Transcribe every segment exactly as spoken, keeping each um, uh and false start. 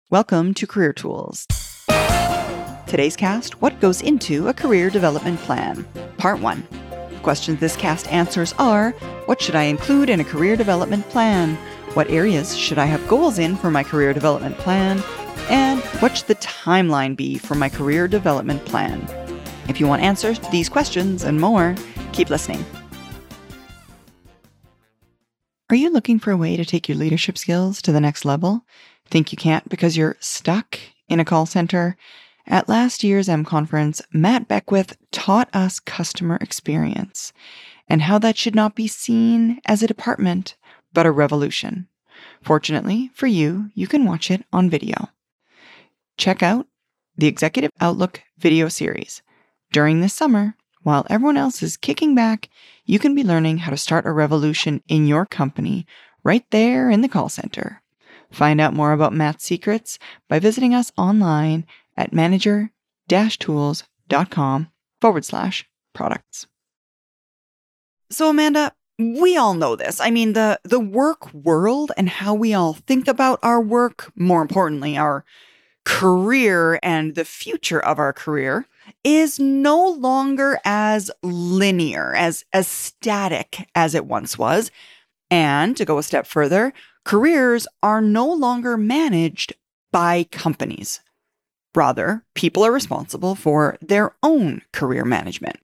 Welcome to Career Tools. Today's cast, what goes into a career development plan? Part one. The questions this cast answers are, what should I include in a career development plan? What areas should I have goals in for my career development plan? And what should the timeline be for my career development plan? If you want answers to these questions and more, keep listening. Are you looking for a way to take your leadership skills to the next level? Think you can't because you're stuck in a call center? At last year's M Conference, Matt Beckwith taught us customer experience and how that should not be seen as a department, but a revolution. Fortunately for you, you can watch it on video. Check out the Executive Outlook video series. During this summer, while everyone else is kicking back, you can be learning how to start a revolution in your company right there in the call center. Find out more about Matt's secrets by visiting us online at manager-tools.com forward slash products. So Amanda, we all know this. I mean, the, the work world and how we all think about our work, more importantly, our career and the future of our career, is no longer as linear, as, as static as it once was. And to go a step further, careers are no longer managed by companies. Rather, people are responsible for their own career management.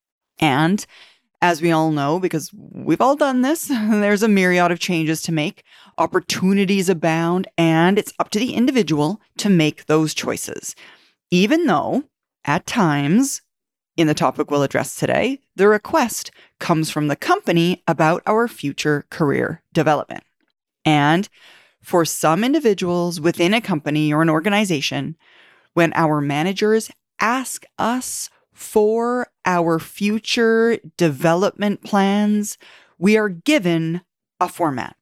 And as we all know, because we've all done this, there's a myriad of changes to make, opportunities abound, and it's up to the individual to make those choices. Even though, at times, in the topic we'll address today, the request comes from the company about our future career development. And for some individuals within a company or an organization, when our managers ask us for our future development plans, we are given a format.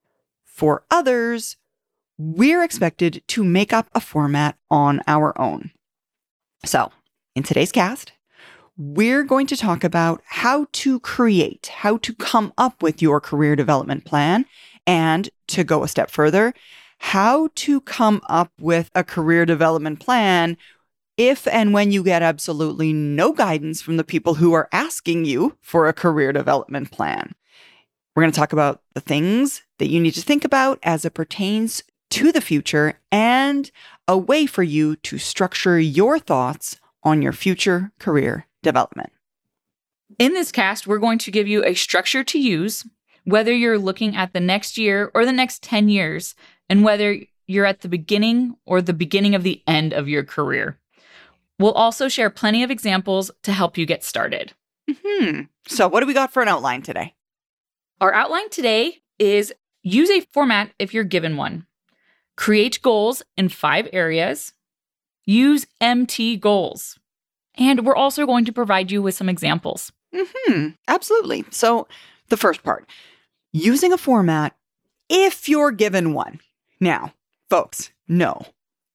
For others, we're expected to make up a format on our own. So, in today's cast, we're going to talk about how to create, how to come up with your career development plan, and to go a step further, how to come up with a career development plan if and when you get absolutely no guidance from the people who are asking you for a career development plan. We're going to talk about the things that you need to think about as it pertains to the future and a way for you to structure your thoughts on your future career development. In this cast, we're going to give you a structure to use, whether you're looking at the next year or the next ten years, and whether you're at the beginning or the beginning of the end of your career. We'll also share plenty of examples to help you get started. Mm-hmm. So what do we got for an outline today? Our outline today is use a format if you're given one. Create goals in five areas. Use M T goals. And we're also going to provide you with some examples. Mm-hmm. Absolutely. So the first part, using a format if you're given one. Now, folks, no.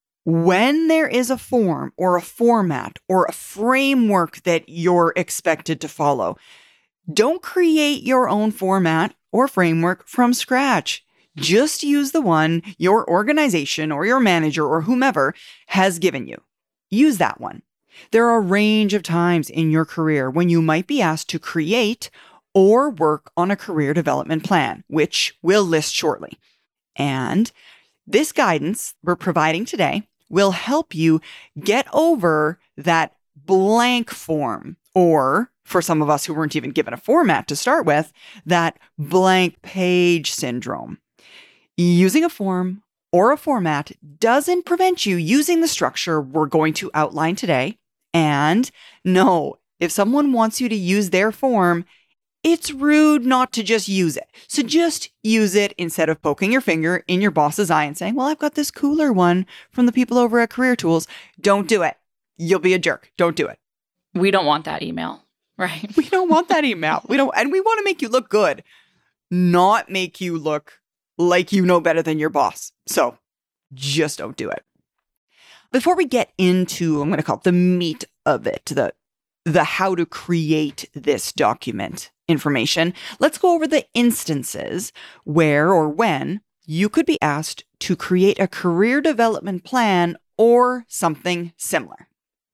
When there is a form or a format or a framework that you're expected to follow, don't create your own format or framework from scratch. Just use the one your organization or your manager or whomever has given you. Use that one. There are a range of times in your career when you might be asked to create or work on a career development plan, which we'll list shortly. And this guidance we're providing today will help you get over that blank form, or for some of us who weren't even given a format to start with, that blank page syndrome. Using a form or a format doesn't prevent you using the structure we're going to outline today. And no, if someone wants you to use their form, it's rude not to just use it. So just use it instead of poking your finger in your boss's eye and saying, well, I've got this cooler one from the people over at Career Tools. Don't do it. You'll be a jerk. Don't do it. We don't want that email, right? We don't want that email. We don't, and we want to make you look good, not make you look like you know better than your boss. So just don't do it. Before we get into, I'm going to call it the meat of it, the the how to create this document information, let's go over the instances where or when you could be asked to create a career development plan or something similar.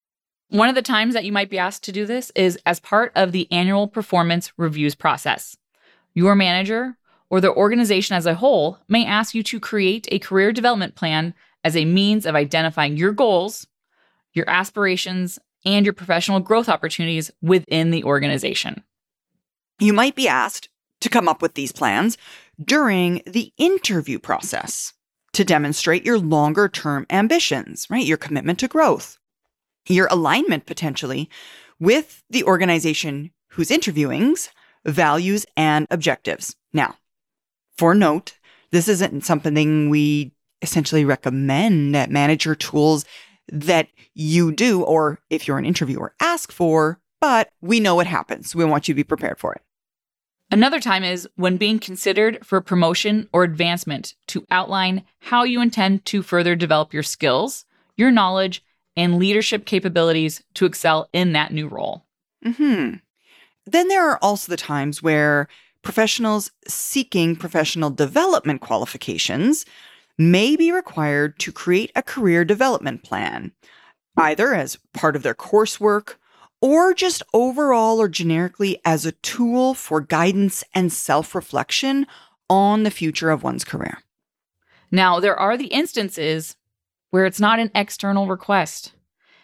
One of the times that you might be asked to do this is as part of the annual performance reviews process. Your manager or the organization as a whole may ask you to create a career development plan as a means of identifying your goals, your aspirations, and your professional growth opportunities within the organization. You might be asked to come up with these plans during the interview process to demonstrate your longer-term ambitions, right? Your commitment to growth, your alignment potentially with the organization who's interviewing's values and objectives. Now, for note, this isn't something we essentially recommend at Manager Tools that you do, or if you're an interviewer, ask for, but we know it happens. We want you to be prepared for it. Another time is when being considered for promotion or advancement to outline how you intend to further develop your skills, your knowledge, and leadership capabilities to excel in that new role. Mm-hmm. Then there are also the times where professionals seeking professional development qualifications may be required to create a career development plan, either as part of their coursework or just overall or generically as a tool for guidance and self-reflection on the future of one's career. Now, there are the instances where it's not an external request.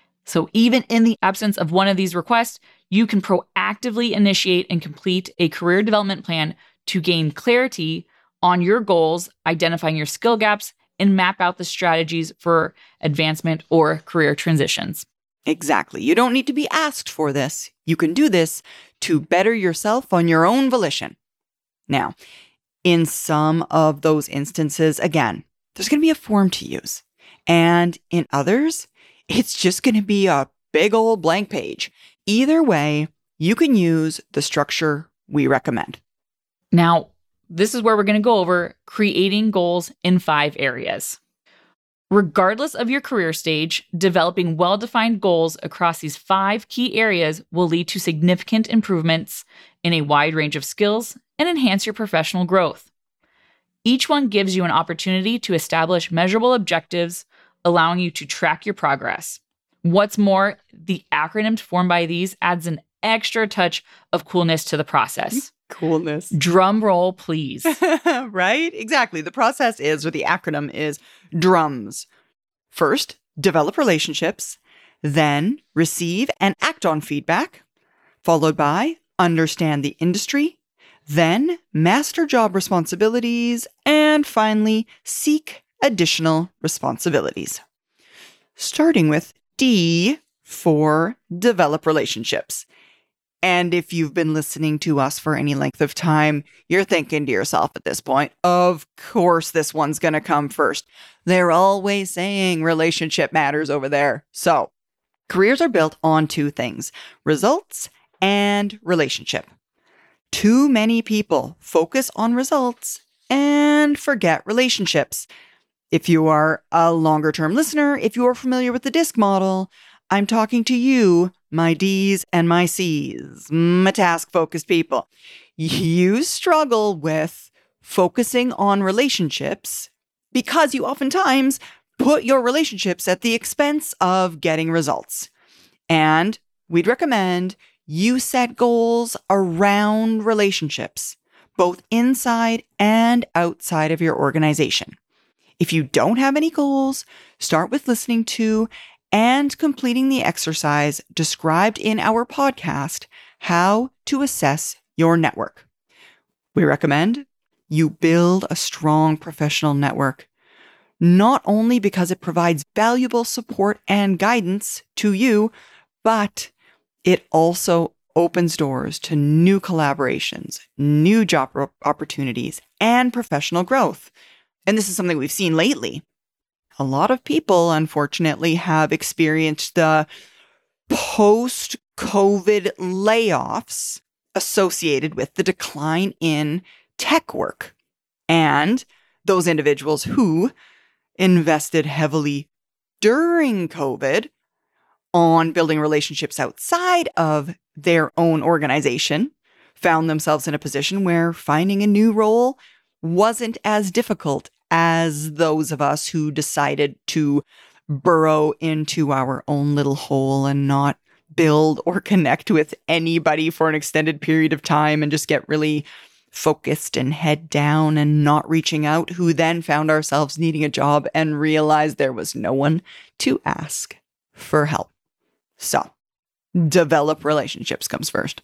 So even in the absence of one of these requests, you can proactively initiate and complete a career development plan to gain clarity on your goals, identifying your skill gaps, and map out the strategies for advancement or career transitions. Exactly. You don't need to be asked for this. You can do this to better yourself on your own volition. Now, in some of those instances, again, there's going to be a form to use. And in others, it's just going to be a big old blank page. Either way, you can use the structure we recommend. Now, this is where we're going to go over creating goals in five areas. Regardless of your career stage, developing well-defined goals across these five key areas will lead to significant improvements in a wide range of skills and enhance your professional growth. Each one gives you an opportunity to establish measurable objectives, allowing you to track your progress. What's more, the acronyms formed by these adds an extra touch of coolness to the process. Coolness. Drum roll, please. Right? Exactly. The process is, or the acronym is DRUMS. First, develop relationships, then receive and act on feedback, followed by understand the industry, then master job responsibilities, and finally, seek additional responsibilities. Starting with D for develop relationships. And if you've been listening to us for any length of time, you're thinking to yourself at this point, of course this one's going to come first. They're always saying relationship matters over there. So, careers are built on two things, results and relationship. Too many people focus on results and forget relationships. If you are a longer-term listener, if you are familiar with the DISC model, I'm talking to you, my D's and my C's, my task-focused people. You struggle with focusing on relationships because you oftentimes put your relationships at the expense of getting results. And we'd recommend you set goals around relationships, both inside and outside of your organization. If you don't have any goals, start with listening to and completing the exercise described in our podcast, How to Assess Your Network. We recommend you build a strong professional network, not only because it provides valuable support and guidance to you, but it also opens doors to new collaborations, new job opportunities, and professional growth. And this is something we've seen lately. A lot of people, unfortunately, have experienced the post-COVID layoffs associated with the decline in tech work. And those individuals who invested heavily during COVID on building relationships outside of their own organization found themselves in a position where finding a new role wasn't as difficult as those of us who decided to burrow into our own little hole and not build or connect with anybody for an extended period of time and just get really focused and head down and not reaching out, who then found ourselves needing a job and realized there was no one to ask for help. So, develop relationships comes first.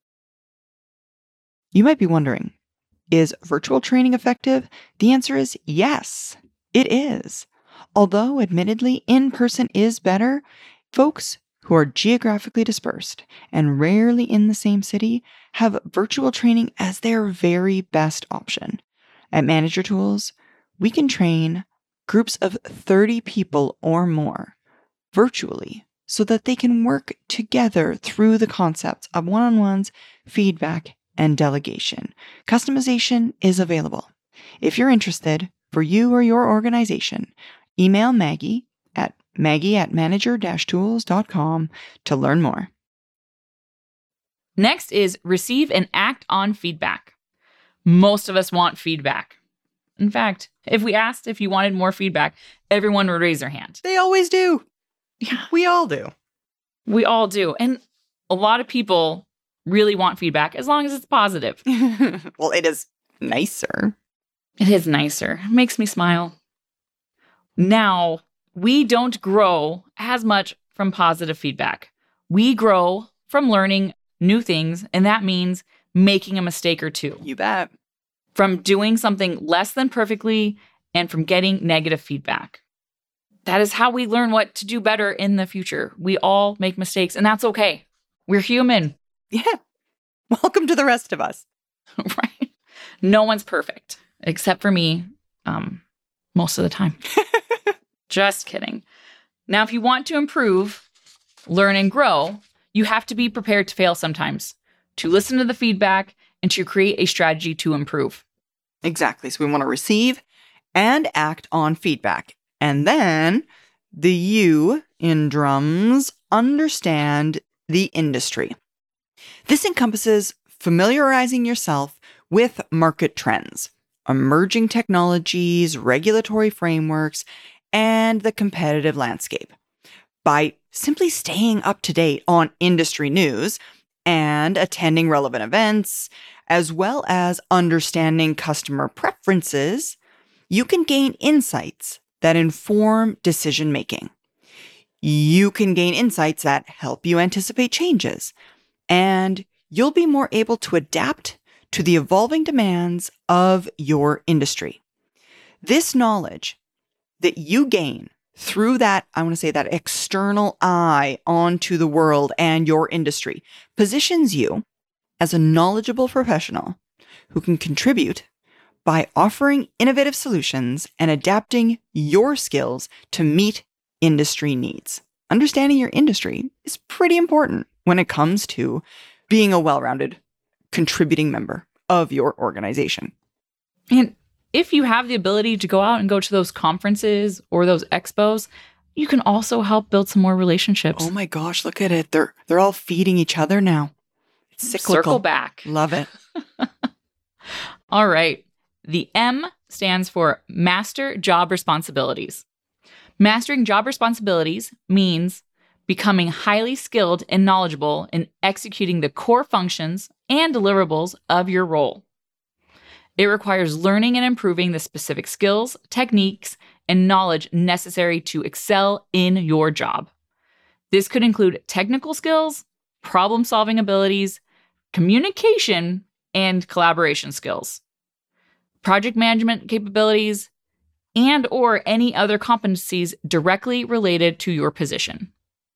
You might be wondering, is virtual training effective? The answer is yes, it is. Although, admittedly, in-person is better, folks who are geographically dispersed and rarely in the same city have virtual training as their very best option. At Manager Tools, we can train groups of thirty people or more virtually so that they can work together through the concepts of one-on-ones, feedback, and delegation. Customization is available. If you're interested, for you or your organization, email Maggie at maggie at manager dash tools dot com to learn more. Next is receive and act on feedback. Most of us want feedback. In fact, if we asked if you wanted more feedback, everyone would raise their hand. They always do. Yeah, We all do. we all do. And a lot of people really want feedback as long as it's positive. Well, it is nicer. It is nicer. It makes me smile. Now, we don't grow as much from positive feedback. We grow from learning new things, and that means making a mistake or two. You bet. From doing something less than perfectly and from getting negative feedback. That is how we learn what to do better in the future. We all make mistakes, and that's okay. We're human. Yeah. Welcome to the rest of us. Right? No one's perfect, except for me, um, most of the time. Just kidding. Now, if you want to improve, learn, and grow, you have to be prepared to fail sometimes, to listen to the feedback, and to create a strategy to improve. Exactly. So we want to receive and act on feedback. And then the U in drums, understand the industry. This encompasses familiarizing yourself with market trends, emerging technologies, regulatory frameworks, and the competitive landscape. By simply staying up to date on industry news and attending relevant events, as well as understanding customer preferences, you can gain insights that inform decision making. You can gain insights that help you anticipate changes, and you'll be more able to adapt to the evolving demands of your industry. This knowledge that you gain through that, I want to say that external eye onto the world and your industry, positions you as a knowledgeable professional who can contribute by offering innovative solutions and adapting your skills to meet industry needs. Understanding your industry is pretty important when it comes to being a well-rounded contributing member of your organization. And if you have the ability to go out and go to those conferences or those expos, you can also help build some more relationships. Oh my gosh, look at it. They're they're all feeding each other now. It's cyclical. Circle back. Love it. All right. The M stands for Master Job Responsibilities. Mastering job responsibilities means becoming highly skilled and knowledgeable in executing the core functions and deliverables of your role. It requires learning and improving the specific skills, techniques, and knowledge necessary to excel in your job. This could include technical skills, problem-solving abilities, communication, and collaboration skills, project management capabilities, and or any other competencies directly related to your position.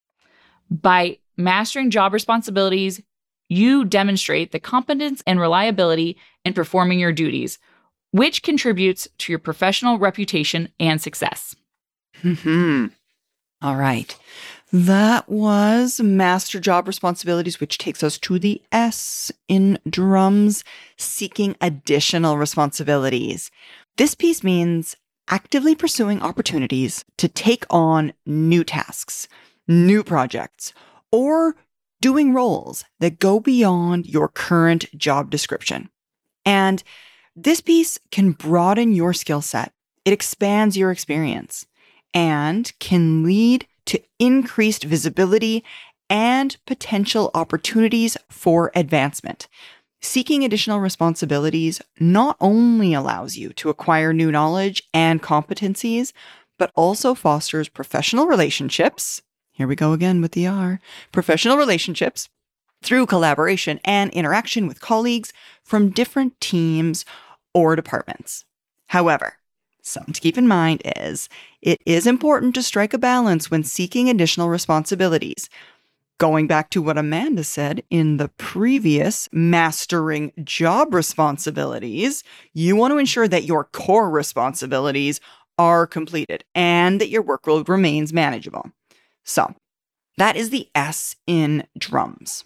By mastering job responsibilities, you demonstrate the competence and reliability in performing your duties, which contributes to your professional reputation and success. Mm-hmm. All right. That was master job responsibilities, which takes us to the S in drums, seeking additional responsibilities. This piece means actively pursuing opportunities to take on new tasks, new projects, or doing roles that go beyond your current job description. And this piece can broaden your skill set It expands your experience and can lead to increased visibility and potential opportunities for advancement. Seeking additional responsibilities not only allows you to acquire new knowledge and competencies, but also fosters professional relationships. Here we go again with the R. Professional relationships through collaboration and interaction with colleagues from different teams or departments. However, something to keep in mind is it is important to strike a balance when seeking additional responsibilities. Going back to what Amanda said in the previous mastering job responsibilities, you want to ensure that your core responsibilities are completed and that your workload remains manageable. So that is the S in drums.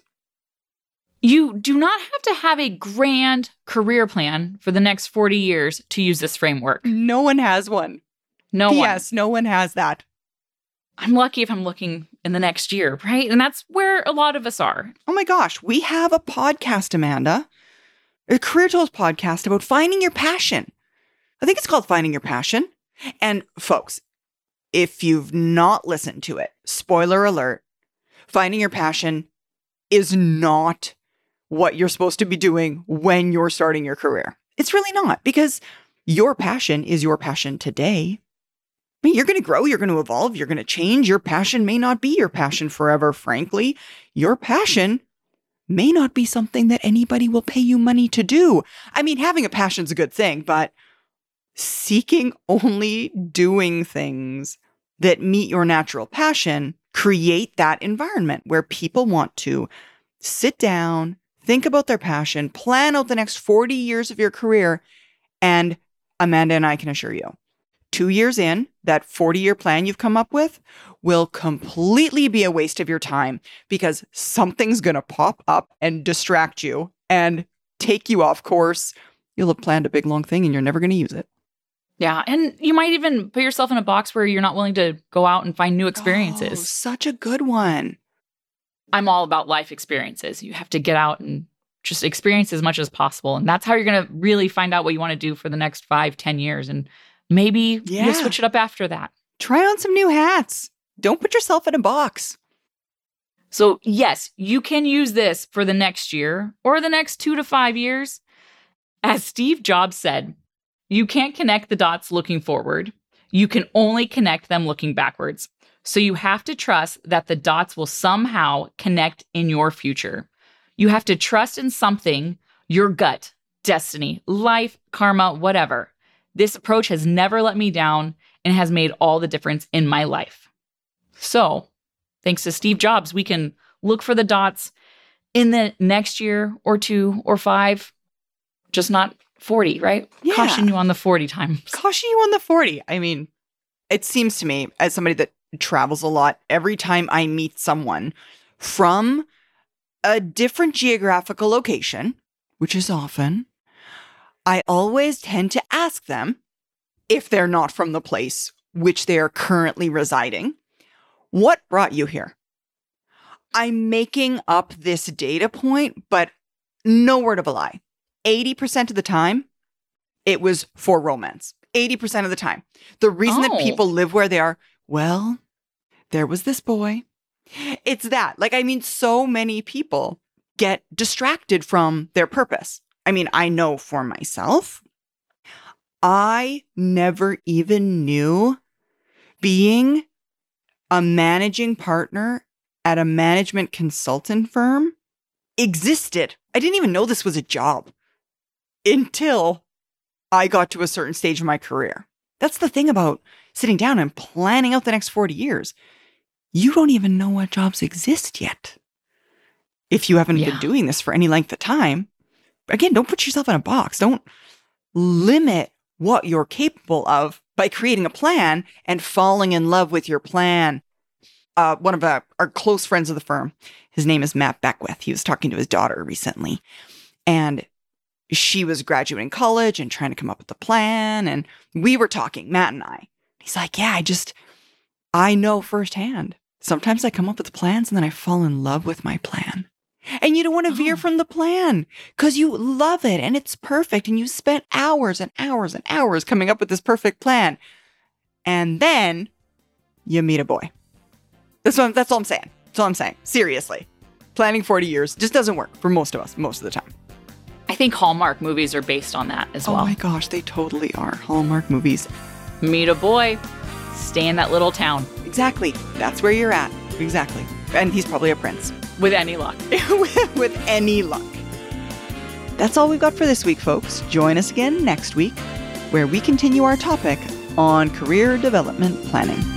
You do not have to have a grand career plan for the next forty years to use this framework. No one has one. No one. Yes, no one has that. I'm lucky if I'm looking in the next year, right? And that's where a lot of us are. Oh my gosh, we have a podcast, Amanda, a Career Tools podcast about finding your passion. I think it's called Finding Your Passion. And folks, if you've not listened to it, spoiler alert, finding your passion is not what you're supposed to be doing when you're starting your career. It's really not, because your passion is your passion today. I mean, you're going to grow, you're going to evolve, you're going to change. Your passion may not be your passion forever, frankly. Your passion may not be something that anybody will pay you money to do. I mean, having a passion is a good thing, but seeking only doing things that meet your natural passion create that environment where people want to sit down, think about their passion, plan out the next forty years of your career. And Amanda and I can assure you, two years in, that forty-year plan you've come up with will completely be a waste of your time because something's going to pop up and distract you and take you off course. You'll have planned a big, long thing and you're never going to use it. Yeah, and you might even put yourself in a box where you're not willing to go out and find new experiences. Oh, such a good one. I'm all about life experiences. You have to get out and just experience as much as possible. And that's how you're going to really find out what you want to do for the next five, ten years. And maybe Yeah. you'll switch it up after that. Try on some new hats. Don't put yourself in a box. So yes, you can use this for the next year or the next two to five years. As Steve Jobs said, you can't connect the dots looking forward. You can only connect them looking backwards. So you have to trust that the dots will somehow connect in your future. You have to trust in something, your gut, destiny, life, karma, whatever. This approach has never let me down and has made all the difference in my life. So, thanks to Steve Jobs, we can look for the dots in the next year or two or five, just not forty, right? Yeah. Caution you on the forty times. Caution you on the forty. I mean, it seems to me, as somebody that travels a lot, every time I meet someone from a different geographical location, which is often, I always tend to ask them, if they're not from the place which they are currently residing, what brought you here? I'm making up this data point, but no word of a lie. eighty percent of the time, it was for romance. eighty percent of the time. The reason Oh. that people live where they are, well, there was this boy. It's that. Like, I mean, so many people get distracted from their purpose. I mean, I know for myself, I never even knew being a managing partner at a management consultant firm existed. I didn't even know this was a job until I got to a certain stage of my career. That's the thing about sitting down and planning out the next forty years. You don't even know what jobs exist yet. If you haven't Yeah. been doing this for any length of time, again, don't put yourself in a box. Don't limit what you're capable of by creating a plan and falling in love with your plan. Uh, one of our, our close friends of the firm, his name is Matt Beckwith. He was talking to his daughter recently, and she was graduating college and trying to come up with a plan. And we were talking, Matt and I. He's like, yeah, I just, I know firsthand. Sometimes I come up with plans and then I fall in love with my plan. And you don't want to veer Oh. from the plan because you love it and it's perfect. And you spent hours and hours and hours coming up with this perfect plan. And then you meet a boy. That's what, that's all I'm saying. That's all I'm saying. Seriously. Planning forty years just doesn't work for most of us, most of the time. I think Hallmark movies are based on that as Oh well. my gosh, they totally are. Hallmark movies. Meet a boy, stay in that little town Exactly. That's where you're at. Exactly. And he's probably a prince. with any luck. with, with any luck. That's all we've got for this week, folks. Join us again next week, where we continue our topic on career development planning.